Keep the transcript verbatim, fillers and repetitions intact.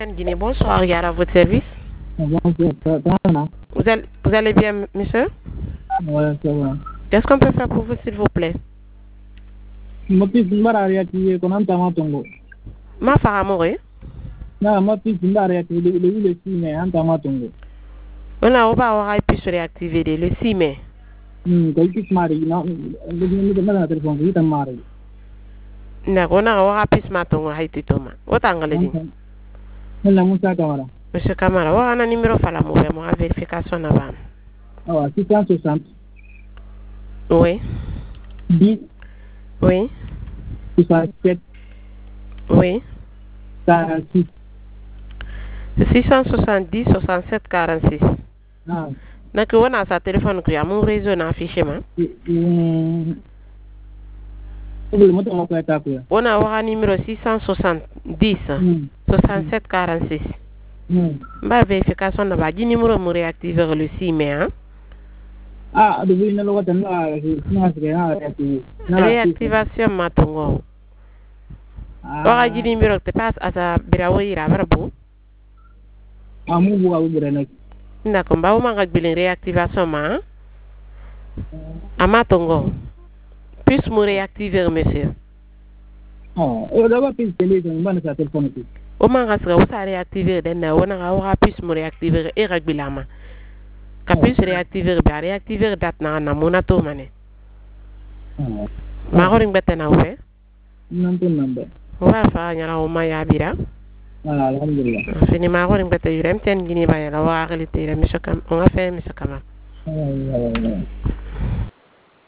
Guinée, bonsoir, Yara, à votre service. Bonjour, ça va? Vous allez, vous allez bien, monsieur? Ouais, ça va. Qu'est-ce qu'on peut faire pour vous, s'il vous plaît? Ma fille mbara réactiver qu'on entend tongo. Ma femme amoureux? Na ma fille mbara réactiver le le le six mai entend tongo. On a on va avoir pu se réactiver le six mai. Hmm, quand il se marie, non, le le le le téléphone il est marié. Na on a on a pu se matongo haiti toma. Autant que le dit. La Moussa Camara. Monsieur Camara, on a un numéro pour la mauvaise, moi vérification avant. Ah, six cent soixante. Oui. dix. Oui. soixante-sept. Oui. quarante-six. six cent soixante-dix, soixante-sept, quarante-six. Ah. Donc on a sa téléphone qui a mon réseau d'affichement. On a un numéro six cent soixante-dix, soixante-sept, quarante-six. Ma vérification n'a pas dit numéro me réactiver le six mai. Hein? Ah, de vous ne le réactivation matongo. Ora dit numéro te passe à sa birawi rabarbu. Ah, mu bu awu biranek. D'accord, ba uma ngak bilin réactivation ma. Amatongo. Plus me réactiver monsieur. Oh, o da ba pis téléphone ban sa téléphone ki. O manga sera o sa réactiver den na wona ga ora plus me réactiver e ragbilama. Ka plus réactiver ba réactiver dat na na mona to mané. Oh. Ma goring betena we. Non ton number. Wa fa nyara o ma ya bira. Ah, alhamdulillah. Fini ma goring bete yurem ten gini ba ya la wa realite le monsieur kam on a fait monsieur kama. Ah,